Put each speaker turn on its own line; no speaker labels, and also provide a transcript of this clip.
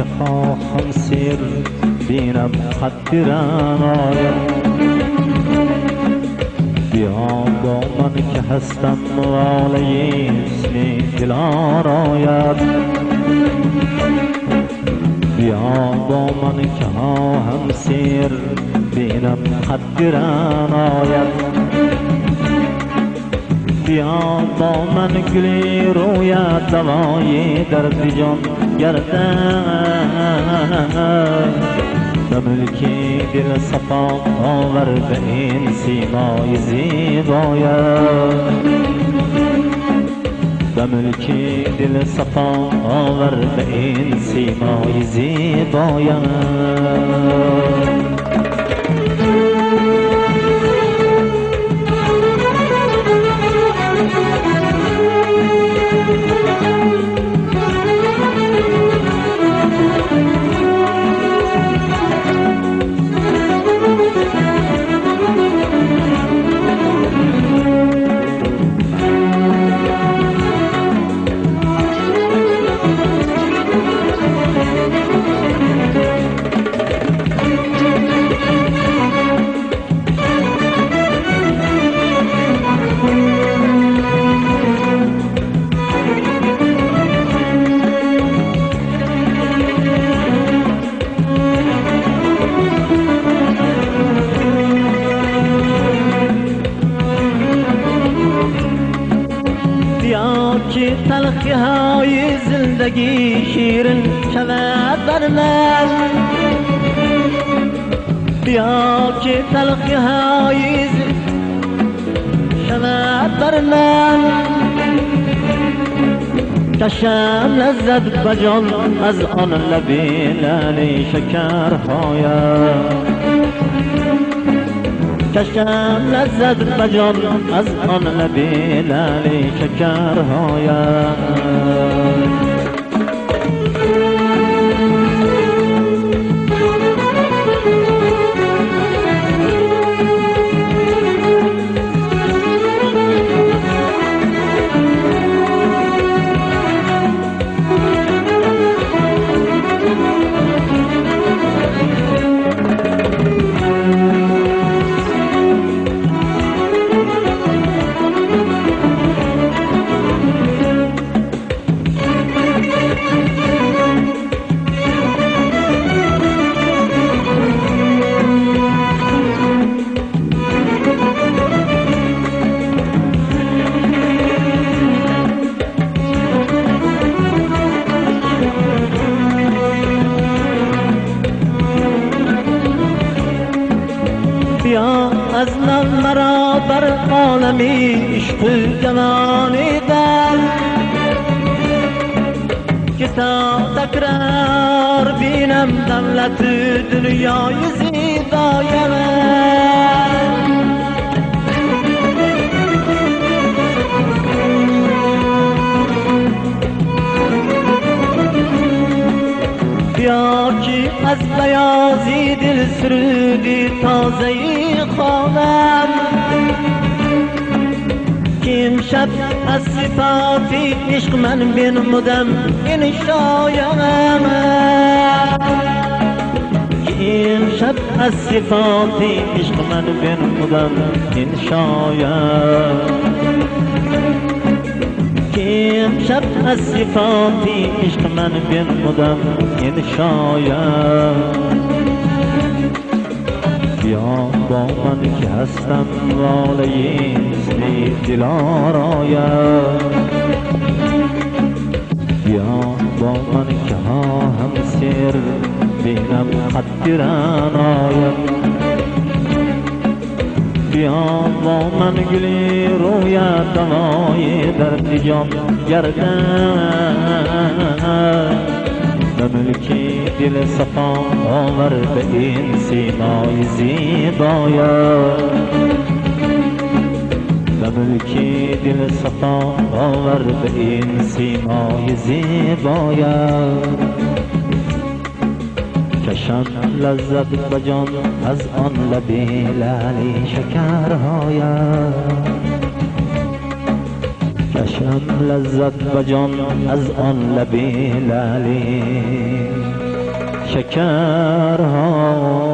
که خواهم سیر بینم قدرن آید بیا با من که هستم واله اسم دلار آید بیا با من که خواهم سیر بینم قدرن آید بیا با من گلی رویت دوای درد جان گردن به ملکی دل صفا آور به این سیمای زیبایت به ملکی دل صفا آور به این سیمای زیبایت که تلخی های زندگی شیرین شود بر من بیا که تلخی های شود بر من کشم لذت بجان از آن لبی لعل شکرهایم کشم لذت بجان از آن لبی لعل شکرهایم بیا از من مرا بر عالمی عشق جوانی دل که تا تکرار بینم دولت دنیای زیبایم بیا که از بیازی دل سرودی تازه‌ای خوانم که امشب از صفاتی عشق من بنمودم این شایم که امشب از صفاتی عشق من بنمودم این شایم که امشب از صفاتی عشق من بنمودم این شایم بیا با من که هستم واله اسم دلار آید بیا با من که خواهم سر بینم قدرن آید بیا با من گلی رویت دوای درد جان گردن به ملکی دل صفا آور به این سیمای زیبایت به ملکی دل صفا آور به این سیمای زیبایت کشم لذت بجان از آن لبی لعل شکرهایم کشم لذت بجان از آن لبی لعل شکرها